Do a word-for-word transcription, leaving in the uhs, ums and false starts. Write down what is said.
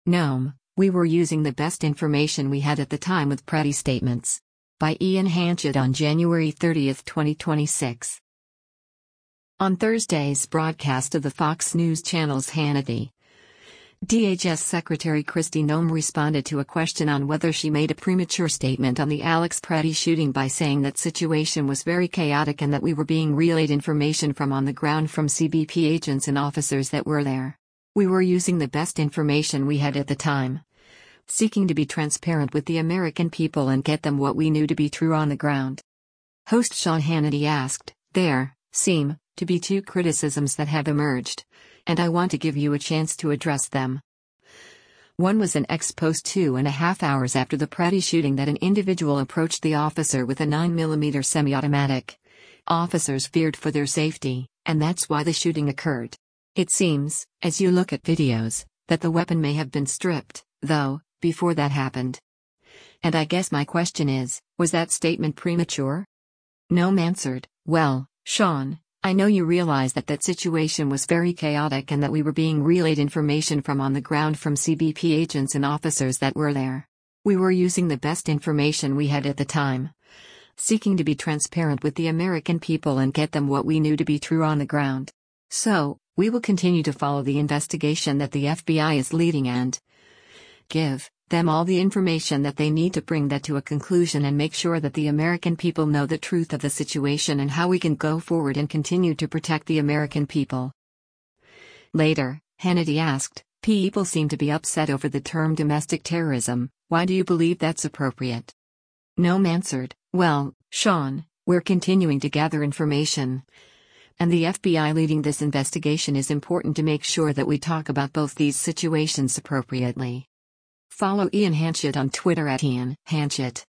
Noam, we were using the best information we had at the time with pretty statements. By Ian Hanchett on January thirtieth, twenty twenty-six. On Thursday's broadcast of the Fox News Channel's Hannity, D H S Secretary Kristi Noem responded to a question on whether she made a premature statement on the Alex Pretty shooting by saying that situation was very chaotic and that we were being relayed information from on the ground from C B P agents and officers that were there. We were using the best information we had at the time, seeking to be transparent with the American people and get them what we knew to be true on the ground. Host Sean Hannity asked, "There seem to be two criticisms that have emerged, and I want to give you a chance to address them. One was an ex post two and a half hours after the Pretty shooting that an individual approached the officer with a nine millimeter semi-automatic. Officers feared for their safety, and that's why the shooting occurred. It seems, as you look at videos, that the weapon may have been stripped, though, before that happened. And I guess my question is, was that statement premature?" Noem answered, "Well, Sean, I know you realize that that situation was very chaotic and that we were being relayed information from on the ground from C B P agents and officers that were there. We were using the best information we had at the time, seeking to be transparent with the American people and get them what we knew to be true on the ground. So, we will continue to follow the investigation that the F B I is leading and give them all the information that they need to bring that to a conclusion and make sure that the American people know the truth of the situation and how we can go forward and continue to protect the American people." Later, Hannity asked, "People seem to be upset over the term domestic terrorism. Why do you believe that's appropriate?" Noem answered, "Well, Sean, we're continuing to gather information, and the F B I leading this investigation is important to make sure that we talk about both these situations appropriately." Follow Ian Hanchett on Twitter at Ian Hanchett.